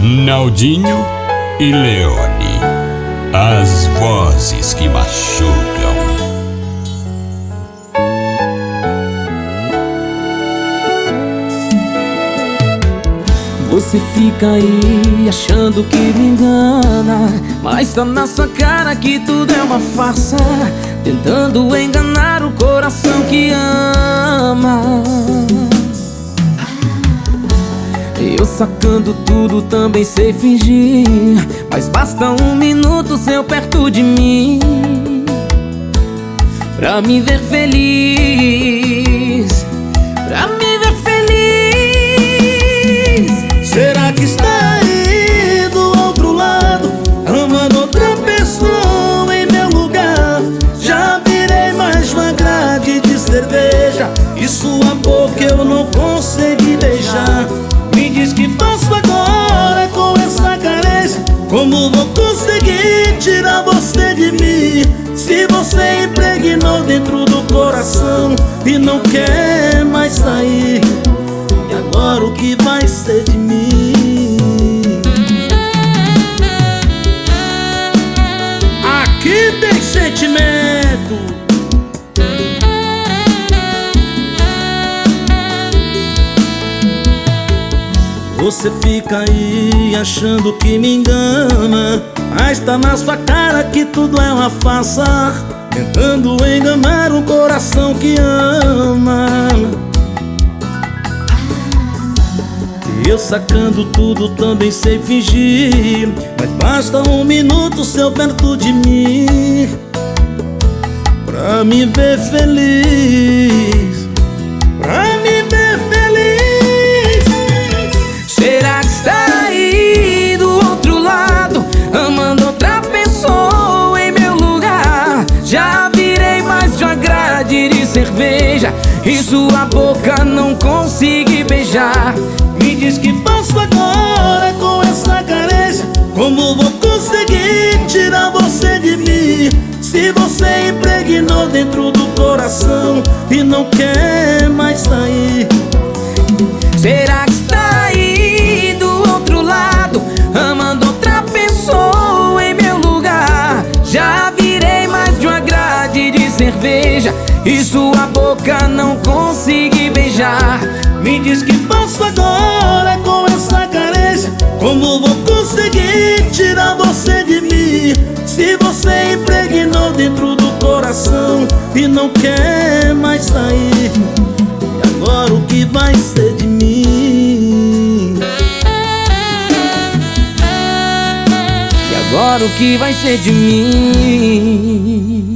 Naldinho e Leone, as vozes que machucam. Você fica aí achando que me engana, mas tá na sua cara que tudo é uma farsa, tentando enganar o coração que ama. Eu sacando tudo também sei fingir, mas basta um minuto seu perto de mim pra me ver feliz, pra me ver feliz. Será que está aí do outro lado, amando outra pessoa em meu lugar? Já virei mais uma grade de cerveja e sua boca eu não consegui beijar. Me diz que faço agora com essa carência, como vou conseguir tirar você de mim? Se você impregnou dentro do coração e não quer mais sair, e agora o que vai ser de mim? Aqui tem sentimento. Você fica aí achando que me engana, mas tá na sua cara que tudo é uma farsa, tentando enganar um coração que ama. Eu sacando tudo também sei fingir, mas basta um minuto seu perto de mim pra me ver feliz, pra me ver feliz. Será que está aí do outro lado, amando outra pessoa em meu lugar? Já virei mais de uma grade de cerveja e sua boca não consegui beijar. Me diz que faço agora com essa carência, como vou conseguir tirar você de mim? Se você impregnou dentro do coração e não quer mais sair. Será que está aí do outro lado, amando outra pessoa em meu lugar? Já virei mais de uma grade de cerveja e sua boca não consegui beijar. Me diz que faço agora com essa carência, como vou conseguir tirar você de mim? Se você impregnou dentro do coração e não quer mais sair, e agora o que vai ser de mim? E agora o que vai ser de mim?